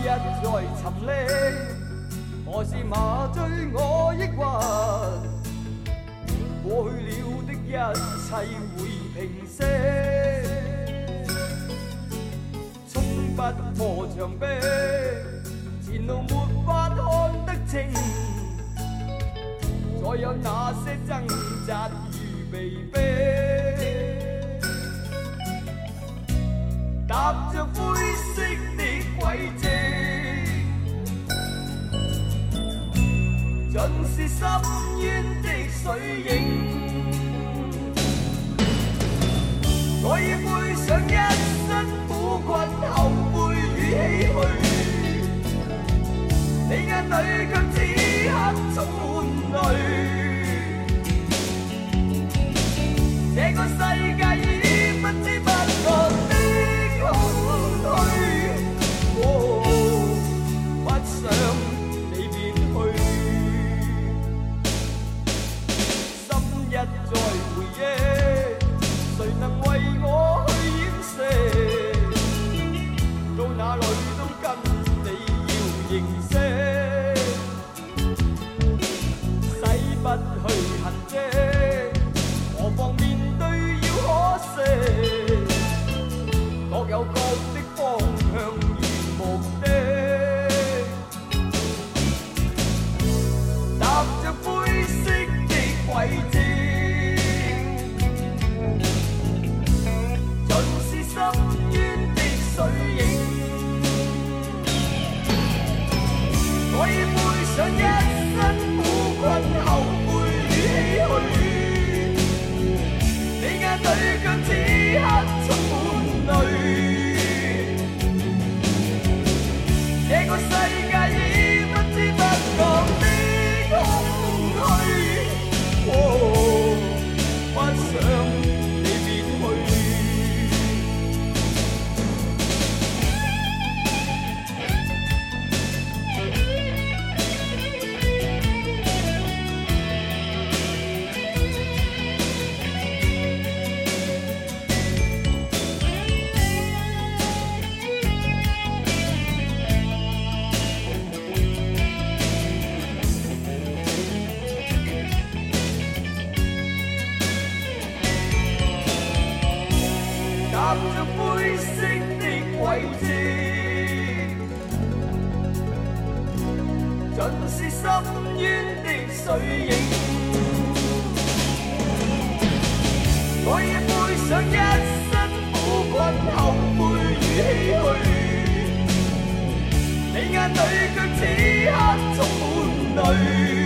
日在沉溺，何时麻醉我抑郁？过去了的一切会平息，冲不破墙壁，前路没法看得清，再有那些挣扎与被逼，踏着灰色的轨迹，尽是深渊的水影。我已背上一身苦困、後悔與唏噓，你眼裏卻此刻充滿淚。這個世界已不知不覺的空虛，不想你別去，心一再回憶，誰能為我去掩飾？到哪裏都跟你要認識，洗不去痕跡，何妨面對要可惜，各有各的方向與目的，踏着灰色的軌跡，盡是深淵的水影。我已背上一身苦困、後悔與唏噓，你眼裏卻此刻充滿淚。這個世界已不知不覺的空虛，不想你別去。踏着灰色的軌跡，盡是深淵的水影。我已背上一身苦困、後悔與唏噓，你眼裏卻此刻充滿淚。